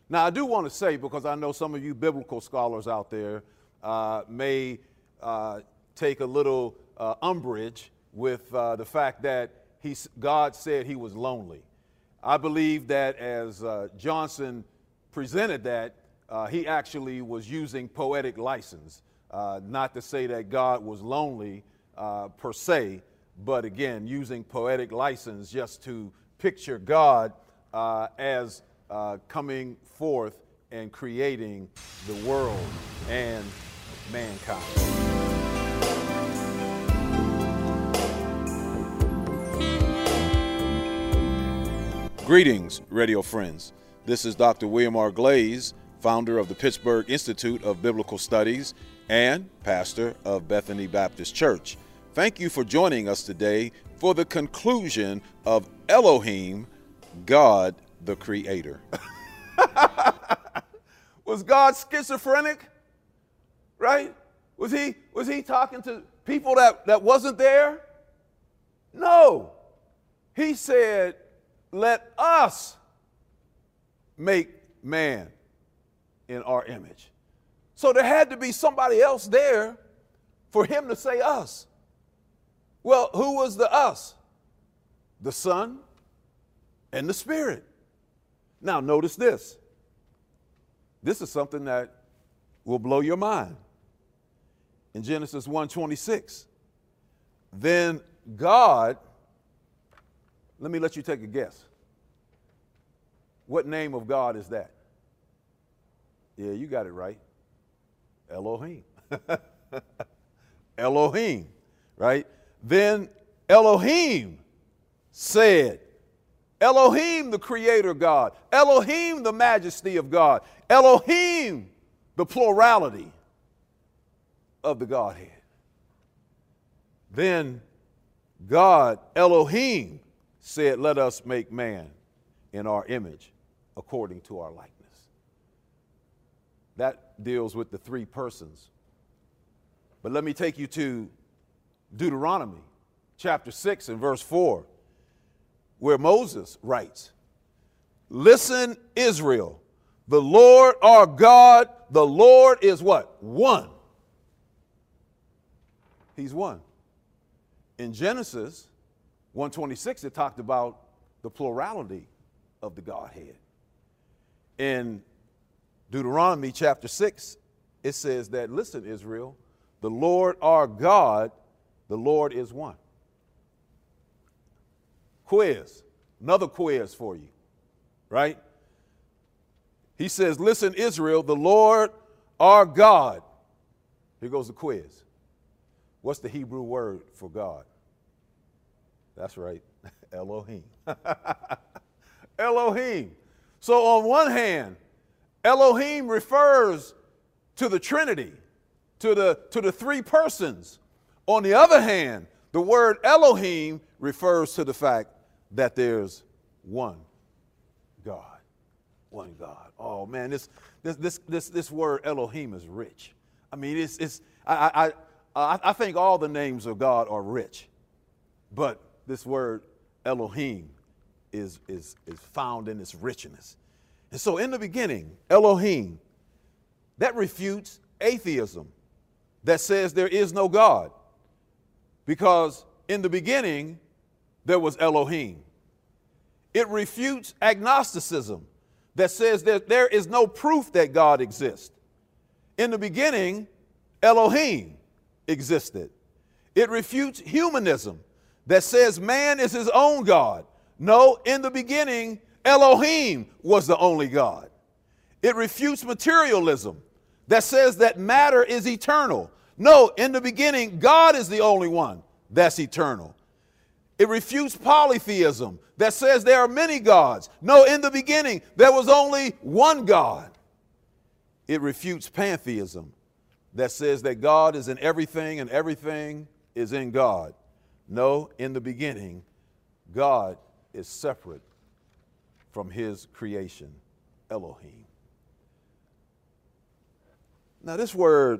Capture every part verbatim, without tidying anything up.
Now, I do want to say, because I know some of you biblical scholars out there uh, may uh, take a little uh, umbrage with uh, the fact that he, God said he was lonely. I believe that as uh, Johnson presented that, uh, he actually was using poetic license, uh, not to say that God was lonely uh, per se, but again, using poetic license just to picture God uh, as uh, coming forth and creating the world and mankind. Greetings, radio friends. This is Doctor William R. Glaze, founder of the Pittsburgh Institute of Biblical Studies and pastor of Bethany Baptist Church. Thank you for joining us today for the conclusion of Elohim, God the Creator. Was God schizophrenic? Right? Was he was he talking to people that, that wasn't there? No. He said, let us make man in our image. So there had to be somebody else there for him to say us. Well, who was the us? The Son and the Spirit. Now, notice this. This is something that will blow your mind. In Genesis one twenty-six, then God, let me let you take a guess. What name of God is that? Yeah, you got it right. Elohim. Elohim, right? Then Elohim said, Elohim, the creator God, Elohim, the majesty of God, Elohim, the plurality of the Godhead. Then God, Elohim, said, let us make man in our image according to our likeness. That deals with the three persons. But let me take you to Deuteronomy chapter six and verse four, where Moses writes, listen, Israel, the Lord our God, the Lord is what? One. He's one. In Genesis one twenty-six, it talked about the plurality of the Godhead. In Deuteronomy chapter six, it says that, listen, Israel, the Lord our God, the Lord is one. Quiz, another quiz for you, right? He says, listen, Israel, the Lord our God. Here goes the quiz. What's the Hebrew word for God? That's right, Elohim. Elohim. So on one hand, Elohim refers to the Trinity, to the, to the three persons. On the other hand, the word Elohim refers to the fact that there's one God. One God. Oh man, this this this this, this word Elohim is rich. I mean, it's it's I I I I think all the names of God are rich, but this word Elohim is is is found in its richness. And so in the beginning, Elohim, that refutes atheism that says there is no God. Because in the beginning, there was Elohim. It refutes agnosticism that says that there is no proof that God exists. In the beginning, Elohim existed. It refutes humanism that says man is his own God. No, in the beginning, Elohim was the only God. It refutes materialism that says that matter is eternal. No, in the beginning, God is the only one that's eternal. It refutes polytheism that says there are many gods. No, in the beginning, there was only one God. It refutes pantheism that says that God is in everything and everything is in God. No, in the beginning, God is separate from his creation, Elohim. Now, this word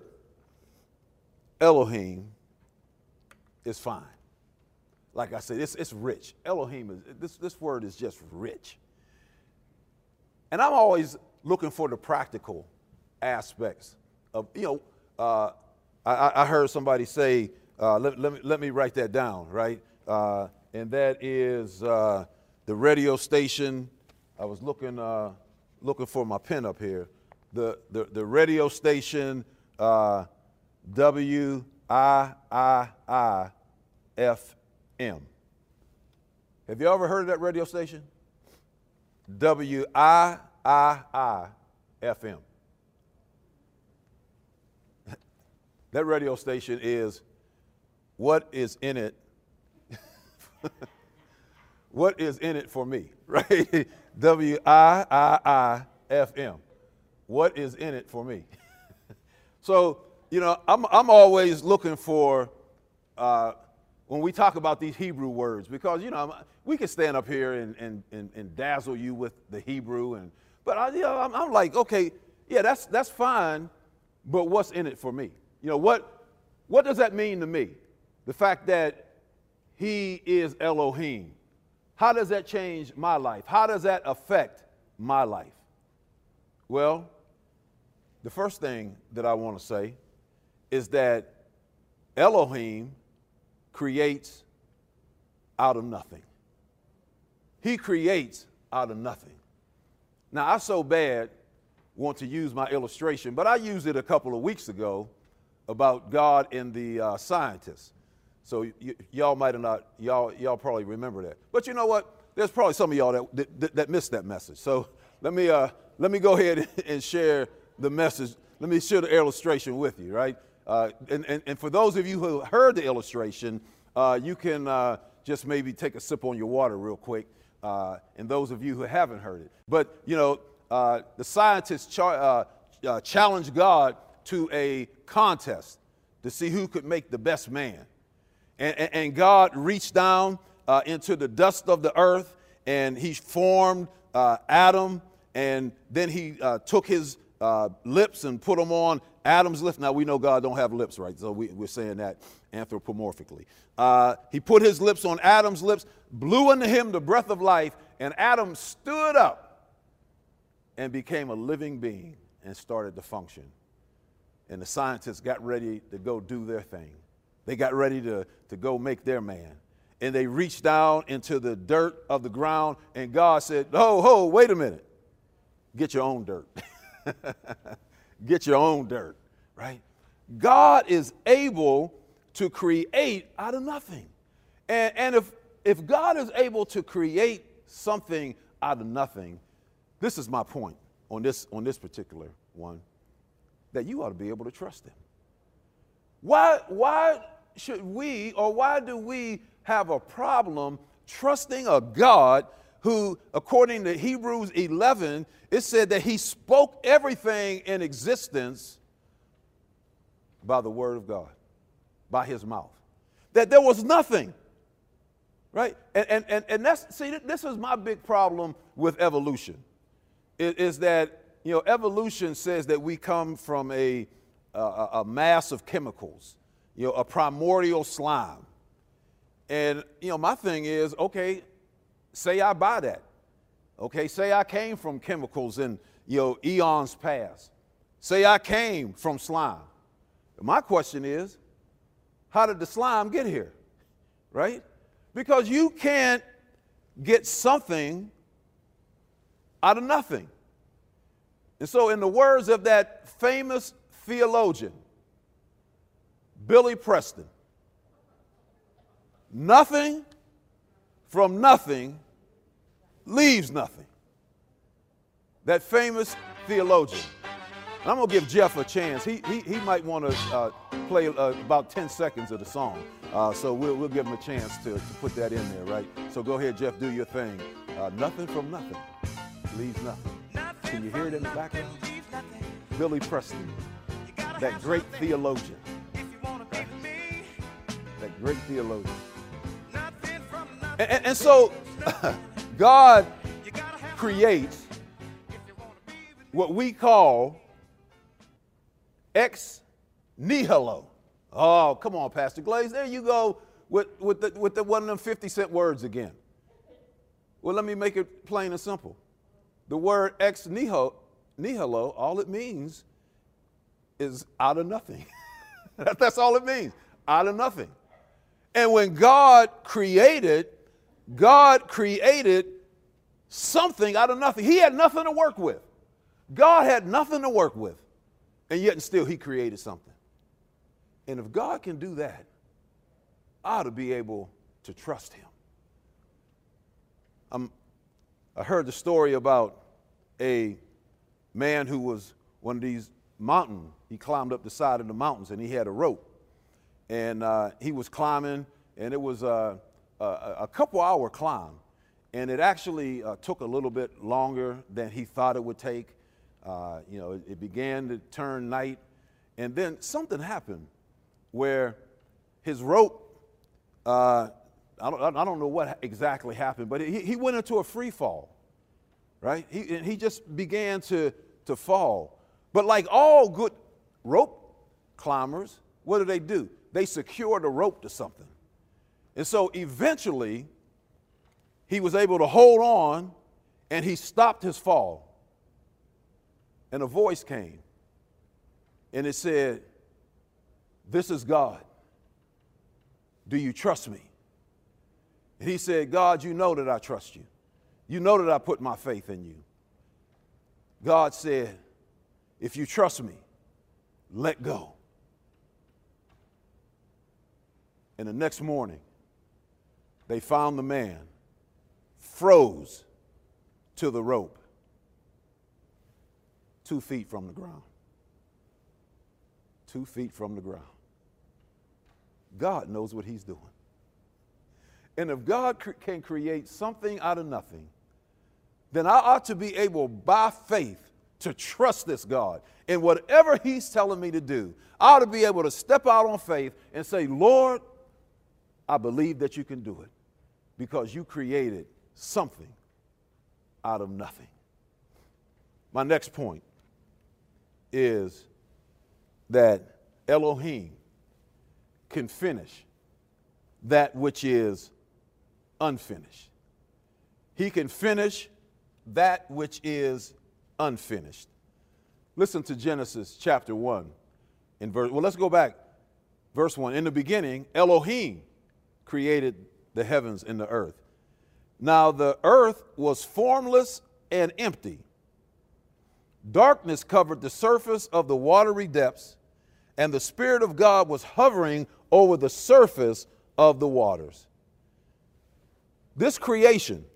Elohim is fine. Like I said, it's, it's rich. Elohim is, this, this word is just rich. And I'm always looking for the practical aspects of, you know, uh, I, I heard somebody say, uh, let, let, me, let me write that down, right? Uh, and that is uh, the radio station. I was looking uh, looking for my pen up here. The, the, the radio station uh, W I I I F M. Have you ever heard of that radio station? W I I I F M. That radio station is what is in it. What is in it for me, right? W I I I F M. What is in it for me? So, you know, I'm, I'm always looking for, uh, when we talk about these Hebrew words, because, you know, we can stand up here and, and, and, and dazzle you with the Hebrew, and but I, you know, I'm, I'm like, okay, yeah, that's, that's fine, but what's in it for me? You know, what, what does that mean to me? The fact that he is Elohim. How does that change my life? How does that affect my life? Well, the first thing that I want to say is that Elohim creates out of nothing. He creates out of nothing. Now, I so bad want to use my illustration, but I used it a couple of weeks ago about God and the uh, scientists. So y- y'all might have not, y'all, y'all probably remember that. But you know what? There's probably some of y'all that, that, that missed that message. So let me, uh, let me go ahead and share the message. Let me share the illustration with you, right? Uh, and, and, and for those of you who heard the illustration, uh, you can uh, just maybe take a sip on your water real quick. Uh, and those of you who haven't heard it. But, you know, uh, the scientists char- uh, uh, challenged God to a contest to see who could make the best man. And, and, and God reached down uh, into the dust of the earth, and he formed uh, Adam, and then he uh, took his uh, lips and put them on Adam's lips. Now, we know God don't have lips, right? So we, we're saying that anthropomorphically. Uh, he put his lips on Adam's lips, blew into him the breath of life, and Adam stood up and became a living being and started to function. And the scientists got ready to go do their thing. They got ready to, to go make their man. And they reached down into the dirt of the ground, and God said, ho, ho, wait a minute. Get your own dirt. Get your own dirt, right? God is able to create out of nothing. And, and if, if God is able to create something out of nothing, this is my point on this, on this particular one, that you ought to be able to trust him. Why, why should we, or why do we have a problem trusting a God who, according to Hebrews eleven, it said that he spoke everything in existence by the word of God, by his mouth, that there was nothing, right? And, and, and, and that's, see, this is my big problem with evolution, is, is that, you know, evolution says that we come from a, a, a mass of chemicals, you know, a primordial slime. And, you know, my thing is, okay, say I buy that. Okay, say I came from chemicals in, you know, eons past. Say I came from slime. My question is, how did the slime get here? Right? Because you can't get something out of nothing. And so, in the words of that famous theologian, Billy Preston, nothing from nothing leaves nothing. That famous theologian. And I'm going to give Jeff a chance. He, he, he might want to uh, play uh, about ten seconds of the song. Uh, so we'll, we'll give him a chance to, to put that in there, right? So go ahead, Jeff, do your thing. Uh, nothing from nothing leaves nothing. Can you hear it in the background? Billy Preston, that great theologian. Right? That great theologian. And, and, and so God creates what we call ex nihilo. Oh, come on, Pastor Glaze. There you go with, with, the, with the one of them fifty cent words again. Well, let me make it plain and simple. The word ex nihilo, nihilo, all it means is out of nothing. That's all it means, out of nothing. And when God created, God created something out of nothing. He had nothing to work with. God had nothing to work with. And yet and still he created something. And if God can do that, I ought to be able to trust him. I'm, I heard the story about a man who was one of these mountain. He climbed up the side of the mountains and he had a rope. And uh, he was climbing, and it was uh, a, a couple hour climb. And it actually uh, took a little bit longer than he thought it would take. Uh, you know, it, it began to turn night. And then something happened where his rope, uh, I, don't, I don't know what exactly happened, but he, he went into a free fall, right? He, and he just began to, to fall. But like all good rope climbers, what do they do? They secure the rope to something. And so eventually he was able to hold on and he stopped his fall. And a voice came and it said, "This is God. Do you trust me?" And he said, "God, you know that I trust you. You know that I put my faith in you." God said, "If you trust me, let go." And the next morning, they found the man froze to the rope, two feet from the ground. Two feet from the ground. God knows what he's doing. And if God cr- can create something out of nothing, then I ought to be able, by faith, to trust this God. And whatever he's telling me to do, I ought to be able to step out on faith and say, "Lord, I believe that you can do it because you created something out of nothing." My next point is that Elohim can finish that which is unfinished. He can finish that which is unfinished. Listen to Genesis chapter one in verse, well, let's go back. Verse one, in the beginning, Elohim created the heavens and the earth. Now the earth was formless and empty. Darkness covered the surface of the watery depths, and the Spirit of God was hovering over the surface of the waters. This creation,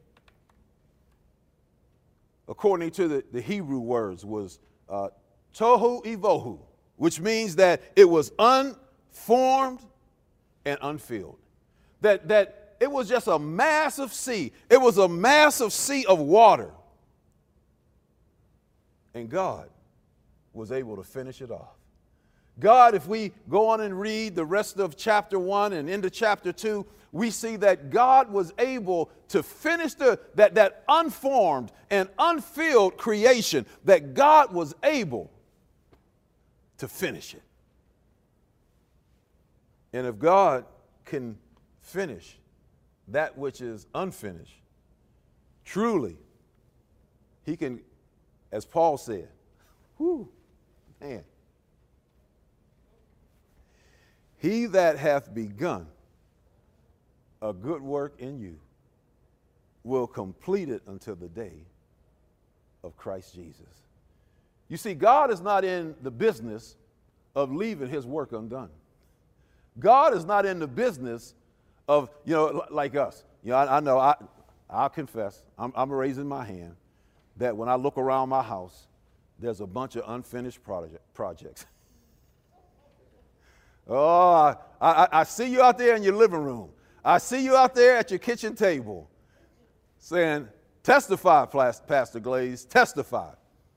according to the, the Hebrew words, was uh, tohu ivohu, which means that it was unformed and unfilled. That, that it was just a massive sea. It was a massive sea of water. And God was able to finish it off. God, if we go on and read the rest of chapter one and into chapter two, we see that God was able to finish the, that, that unformed and unfilled creation, that God was able to finish it. And if God can finish that which is unfinished, truly, he can, as Paul said, whoo, man, he that hath begun a good work in you will complete it until the day of Christ Jesus. You see, God is not in the business of leaving his work undone. God is not in the business of, you know, like us. You know, I, I know, I, I'll confess, I'm, I'm raising my hand, that when I look around my house, there's a bunch of unfinished project, projects. Oh, I, I, I see you out there in your living room. I see you out there at your kitchen table saying, testify, Pastor Glaze, testify.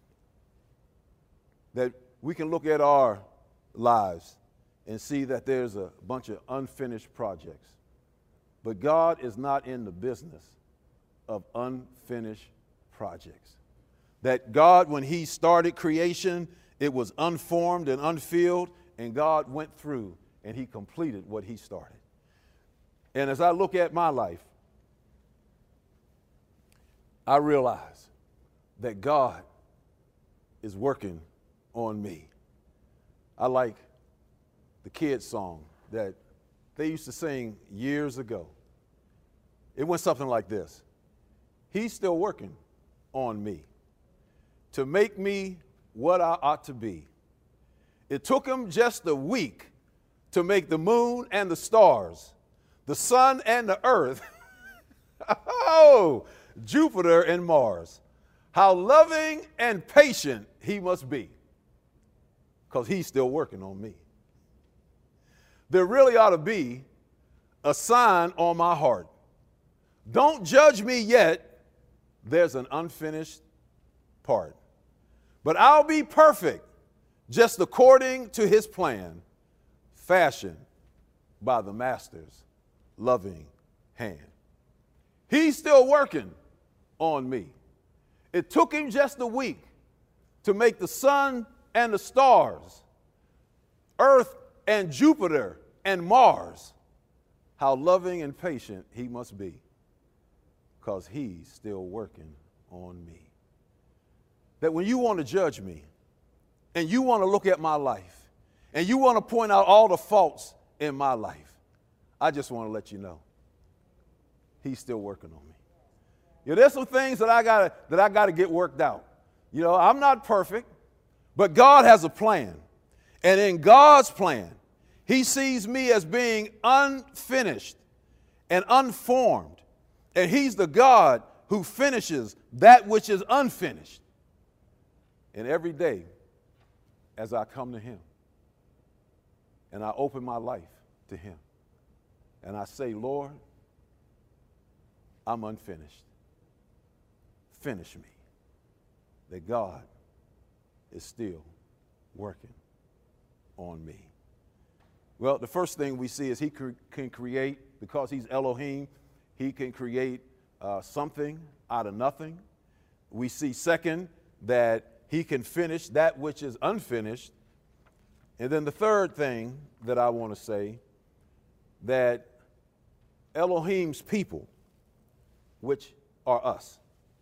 That we can look at our lives and see that there's a bunch of unfinished projects. But God is not in the business of unfinished projects. That God, when he started creation, it was unformed and unfilled, and God went through and he completed what he started. And as I look at my life, I realize that God is working on me. I like the kids' song that they used to sing years ago. It went something like this. He's still working on me to make me what I ought to be. It took him just a week to make the moon and the stars, the sun and the earth, oh, Jupiter and Mars. How loving and patient he must be, because he's still working on me. There really ought to be a sign on my heart. Don't judge me yet. There's an unfinished part. But I'll be perfect just according to his plan, fashioned by the master's loving hand. He's still working on me. It took him just a week to make the sun and the stars, Earth and Jupiter and Mars. How loving and patient he must be, because he's still working on me. That when you want to judge me and you want to look at my life and you want to point out all the faults in my life, I just want to let you know he's still working on me. You know, there's some things that I gotta that I gotta get worked out. You know, I'm not perfect, but God has a plan. And in God's plan, he sees me as being unfinished and unformed. And he's the God who finishes that which is unfinished. And every day, as I come to him and I open my life to him and I say, Lord, I'm unfinished. Finish me. That God is still working on me. Well, the first thing we see is he cre- can create, because he's Elohim, he can create uh, something out of nothing. We see, second, that he can finish that which is unfinished. And then the third thing that I want to say, that Elohim's people, which are us,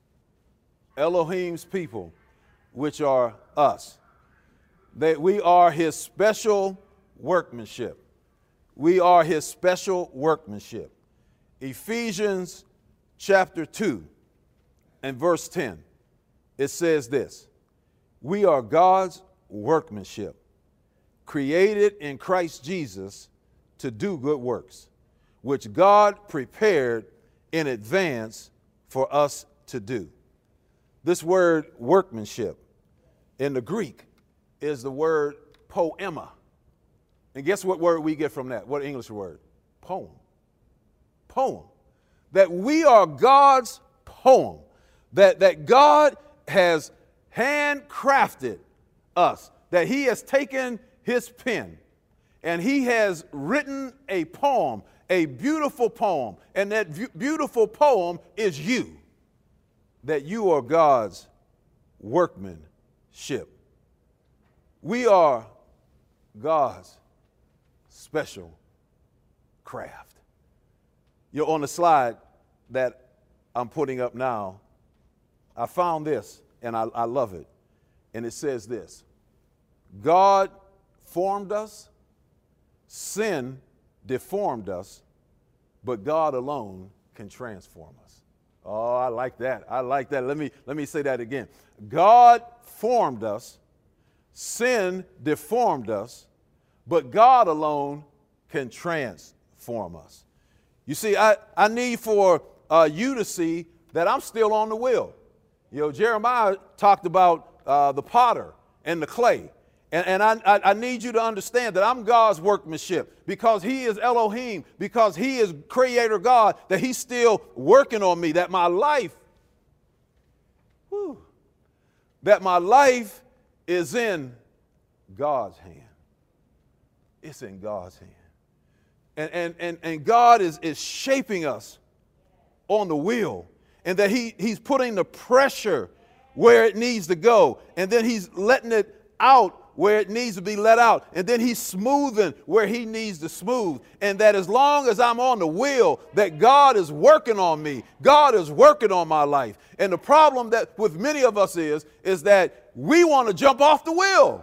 Elohim's people, which are us, that we are his special workmanship. We are his special workmanship. Ephesians chapter two and verse ten, it says this: we are God's workmanship, created in Christ Jesus to do good works, which God prepared in advance for us to do. This word workmanship in the Greek is the word poema. And guess what word we get from that? What English word? Poem. Poem. That we are God's poem. That, that God has handcrafted us. That he has taken his pen and he has written a poem, a beautiful poem. And that v- beautiful poem is you. That you are God's workmanship. We are God's special craft. You're on the slide that I'm putting up now. I found this and I, I love it. And it says this: God formed us, sin deformed us, but God alone can transform us. Oh, I like that. I like that. Let me, let me say that again. God formed us, sin deformed us, but God alone can transform us. You see, I, I need for uh, you to see that I'm still on the wheel. You know, Jeremiah talked about uh, the potter and the clay. And, and I, I, I need you to understand that I'm God's workmanship, because he is Elohim, because he is creator God, that he's still working on me, that my life, whew, that my life is in God's hand. It's in God's hand. And, and, and, and God is, is shaping us on the wheel, and that he, he's putting the pressure where it needs to go, and then he's letting it out where it needs to be let out. And then he's smoothing where he needs to smooth. And that as long as I'm on the wheel, that God is working on me. God is working on my life. And the problem that with many of us is, is that we want to jump off the wheel.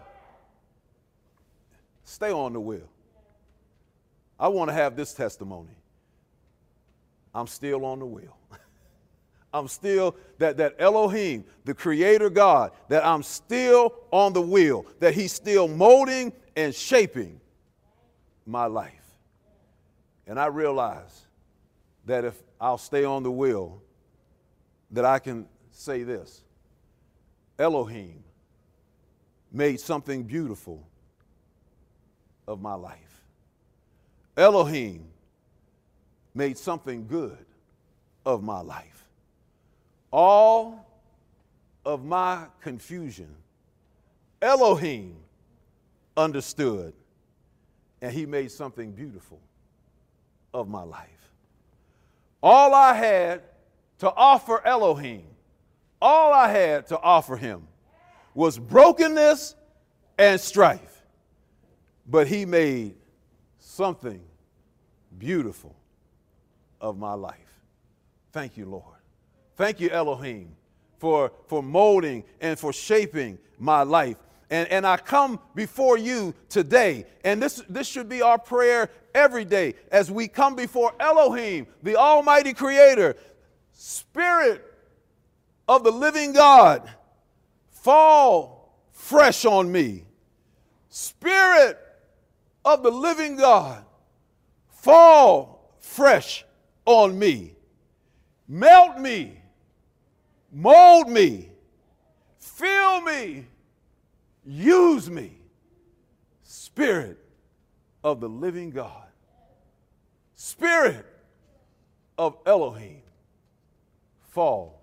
Stay on the wheel. I want to have this testimony. I'm still on the wheel. I'm still, that, that Elohim, the creator God, that I'm still on the wheel, that he's still molding and shaping my life. And I realize that if I'll stay on the wheel, that I can say this: Elohim made something beautiful of my life. Elohim made something good of my life. All of my confusion, Elohim understood, and he made something beautiful of my life. All I had to offer Elohim, all I had to offer him was brokenness and strife. But he made something beautiful of my life. Thank you, Lord. Thank you, Elohim, for, for molding and for shaping my life. And, and I come before you today, and this, this should be our prayer every day as we come before Elohim, the Almighty Creator. Spirit of the living God, fall fresh on me. Spirit of the living God, fall fresh on me. Melt me, mold me, fill me, use me. Spirit of the living God, Spirit of Elohim, fall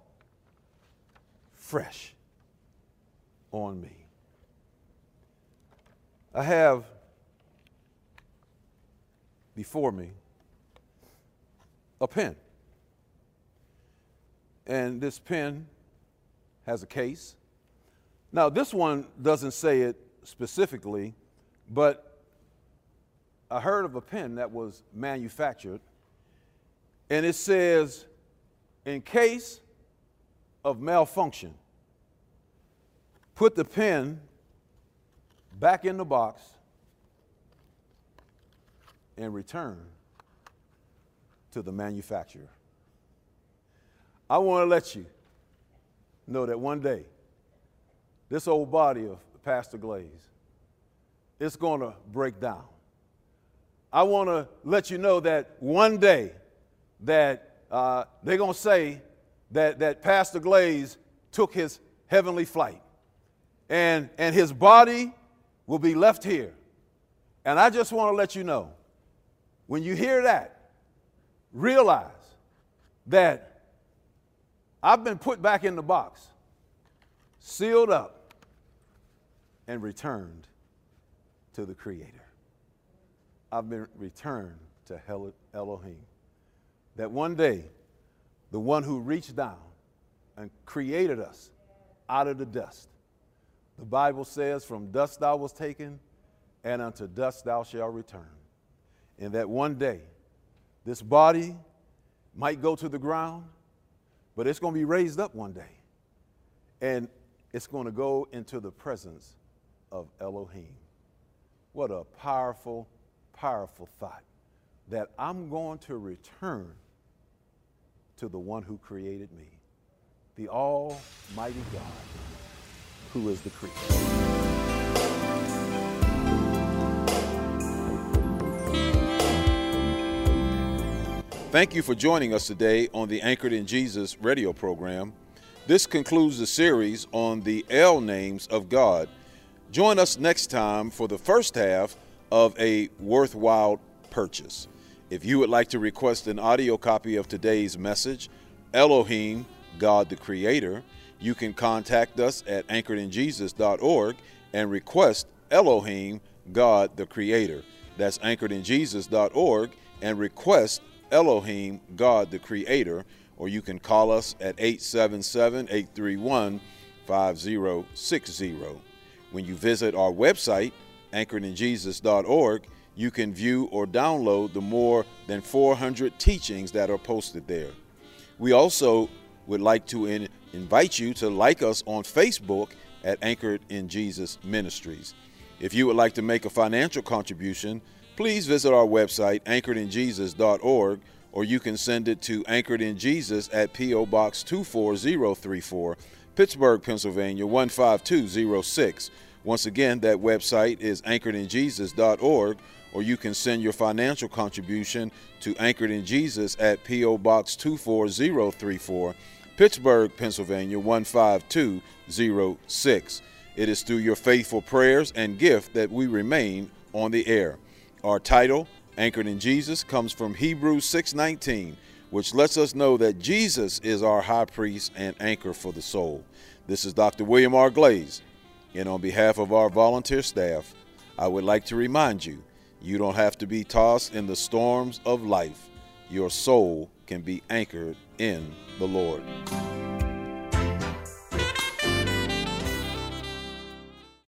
fresh on me. I have before me a pen. And this pen has a case. Now, this one doesn't say it specifically, but I heard of a pen that was manufactured, and it says, in case of malfunction, put the pen back in the box and return to the manufacturer. I want to let you know that one day, this old body of Pastor Glaze, it's going to break down. I want to let you know that one day that uh, they're going to say that, that Pastor Glaze took his heavenly flight, and, and his body will be left here. And I just want to let you know, when you hear that, realize that I've been put back in the box, sealed up, and returned to the Creator. I've been returned to Elohim. That one day, the one who reached down and created us out of the dust, the Bible says, from dust thou was taken, and unto dust thou shalt return. And that one day, this body might go to the ground, but it's going to be raised up one day. And it's going to go into the presence of Elohim. What a powerful, powerful thought, that I'm going to return to the one who created me, the Almighty God, who is the Creator. Thank you for joining us today on the Anchored in Jesus radio program. This concludes the series on the El names of God. Join us next time for the first half of A Worthwhile Purchase. If you would like to request an audio copy of today's message, Elohim, God the Creator, you can contact us at anchored in jesus dot org and request Elohim, God the Creator. That's anchored in jesus dot org and request Elohim, God the Creator, or you can call us at eight seven seven, eight three one, five zero six zero. When you visit our website, anchored in jesus dot org, you can view or download the more than four hundred teachings that are posted there. We also would like to in, invite you to like us on Facebook at Anchored in Jesus Ministries. If you would like to make a financial contribution, please visit our website, anchored in jesus dot org, or you can send it to Anchored in Jesus at P O Box two four zero three four, Pittsburgh, Pennsylvania one five two zero six. Once again, that website is anchored in jesus dot org, or you can send your financial contribution to Anchored in Jesus at P O Box two four zero three four, Pittsburgh, Pennsylvania one five two zero six. It is through your faithful prayers and gift that we remain on the air. Our title, Anchored in Jesus, comes from Hebrews six nineteen, which lets us know that Jesus is our high priest and anchor for the soul. This is Doctor William R. Glaze, and on behalf of our volunteer staff, I would like to remind you, you don't have to be tossed in the storms of life. Your soul can be anchored in the Lord.